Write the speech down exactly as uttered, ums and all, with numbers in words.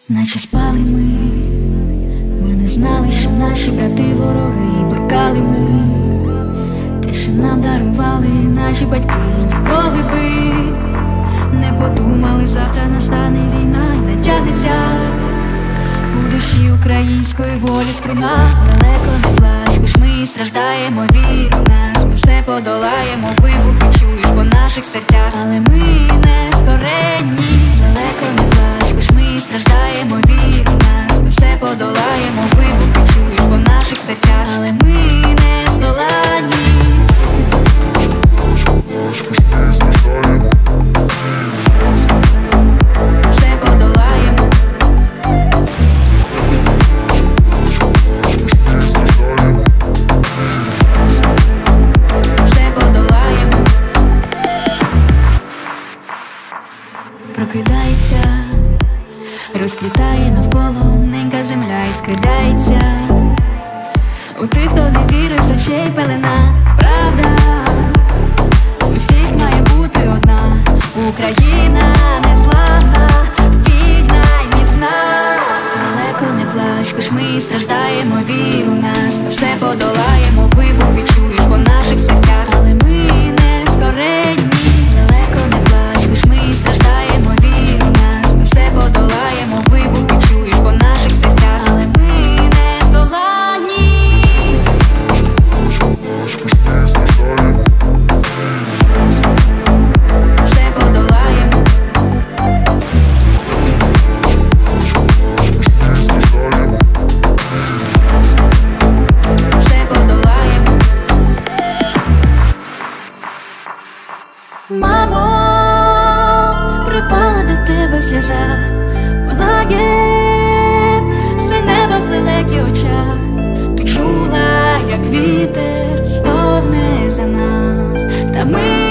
Наче спали ми, ми не знали, що наші брати вороги. Плекали ми те, що нам дарували наші батьки. Ніколи би не подумали, завтра настане війна і натягнеться у душі української волі струна. Далеко не плач, хоч ми страждаємо, вір у нас, ми все подолаємо. Вибухи чуєш по наших серцях, але ми не скоренні. Далеко не плач, хоч ми страждаємо, вір у нас, ми все подолаємо. Вибухи чуєш по наших серцях, але ми не здоланні. Все подолаємо. Все подолаємо. Прокидається, розквітає навколо ненька земля і скидається у тих, хто не вірить, з очей пелена. Правда у всіх має бути одна. Україна незламна, вільна і міцна. Далеко не плач, хоч ми страждаємо, вір у нас, ми все подолаємо. Вибухи чуєш по наших серцях, але ми не скоренні. Далеко не плач, хоч ми страждаємо, вір у нас, ми все подолаємо. Вибухи чуєш по наших серцях, але ми не здоланні. Все подолаємо. Все подолаємо. Мамо, припала до тебе сльоза, палає все небо в лелекі очах. Ти чула, як вітер стогне за нас, та ми